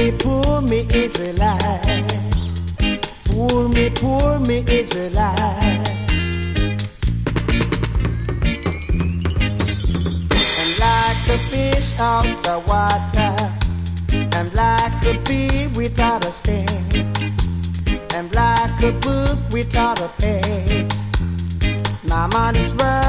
poor me Israelite. Poor me Israelite. And like a fish out of water, and like a bee without a sting, and like a book without a page. My mind is running.